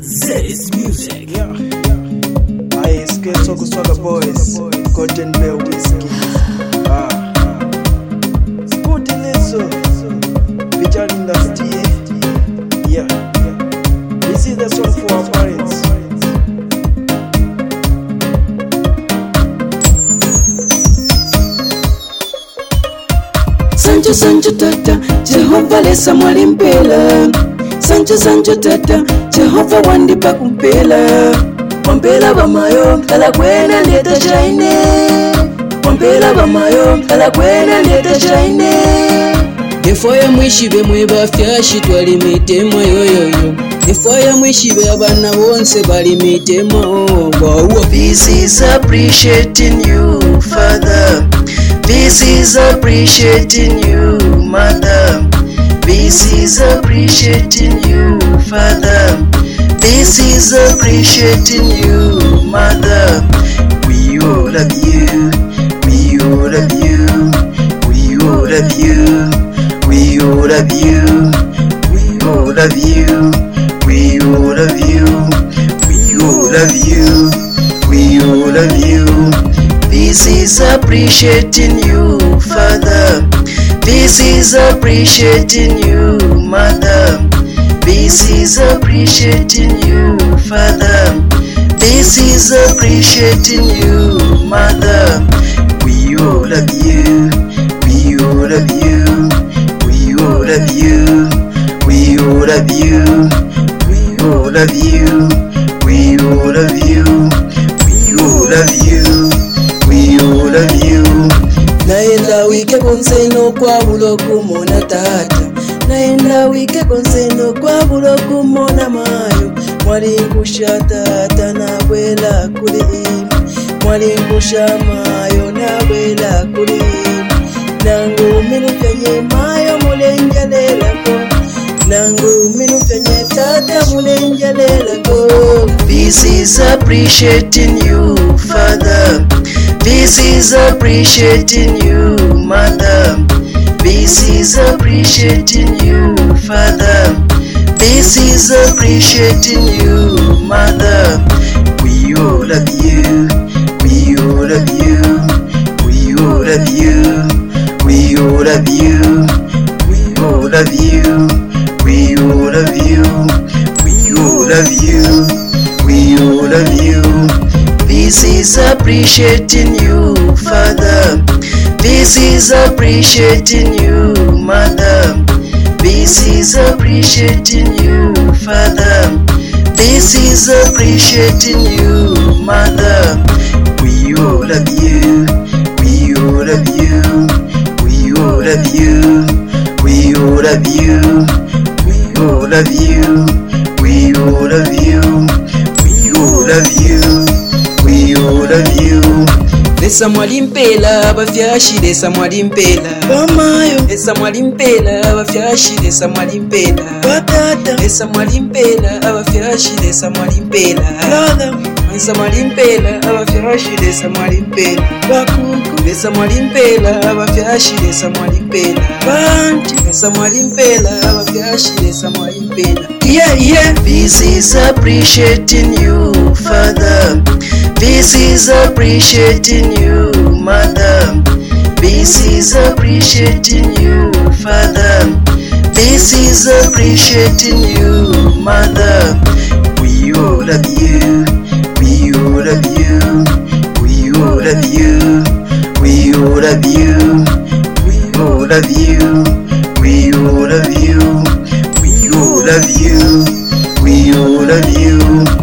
Zedis Music. Yeah. I skate Soko Swagger Boys, Golden Bell Whiskey. Sporty Lizzo, Vijay Industry. Yeah. This is the song for our parents. Sancho Sancho tata, Jehova lesa mwalimpela. Sancho Sancho tata, Jehova wandipa kumpela. Wampela bamayo, kala kwena leta shaine. Wampela bamayo, kala kwena leta shaine. Defoya mwishibe mwebafyashi twali mitema yoyoyo. Defoya mwishibe abana bonse bali mitema owa. This is appreciating you, Father. This is appreciating you, Mother. This is appreciating you, Father. This is appreciating you, Mother. We all love you. We all love you. We all love you. We all love you. We all love you. We all love you. We all love you. We all love you. This is appreciating you, Father. This is appreciating you, Mother. This is appreciating you, Father. This is appreciating you, Mother. We all love you. We all love you. We all love you. We all love you. We all love you. We all love you. We all love you. We all love you. Naenda wike konseno kwa bulo kumona tata. Naenda wike konseno kwa bulo kumona mayo. Mwalimbusha tata na wela kulimu. Mwalimbusha mayo na wela kulimu. Nangu minu penye mayo mulenjalela ko. Nangu minu penye tata mulenjalela ko. This is appreciating you, Father. This is appreciating you, Mother. This is appreciating you, Father. This is appreciating you, Mother. We all love you. We all love you. We all love you. We all love you. We all love you. We all love you. We all love you. We all love you. This is appreciating you, Father. This is appreciating you, Mother. This is appreciating you, Father. This is appreciating you, Mother. We all love you. We all love you. We all love you. We all love you. We all love you. We all love you. We all love you. We all love you. Lesa mwalimpela bafyashi lesa mwalimpela bamayo. Lesa mwalimpela abafyashi lesa mwalimpela batata. Lesa mwalimpela abafyashi lesa mwalimpela brother. Lesa mwalimpela abafyashi lesa mwalimpela bakuku. Lesa mwalimpela abafyashi lesa mwalimpela banti. Lesa mwalimpela abafyashi lesa mwalimpela. Yeah, yeah. This is appreciating you, Father. This is appreciating you, Mother. This is appreciating you, Father. This is appreciating you, Mother. We all love you. We all love you. We all love you. We all love you. We all love you. We all love you. We all love you. We all love you.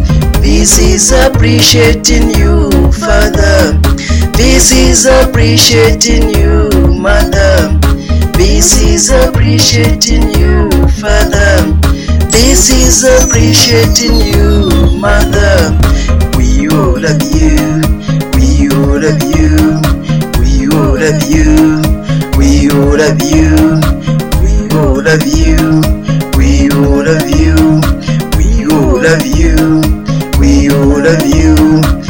This is appreciating you, Father. This is appreciating you, Mother. This is appreciating you, Father. This is appreciating you, Mother. We all love you. We all love you. We all love you. We all love you. We all love you. We all love you. We all love you. We all love you.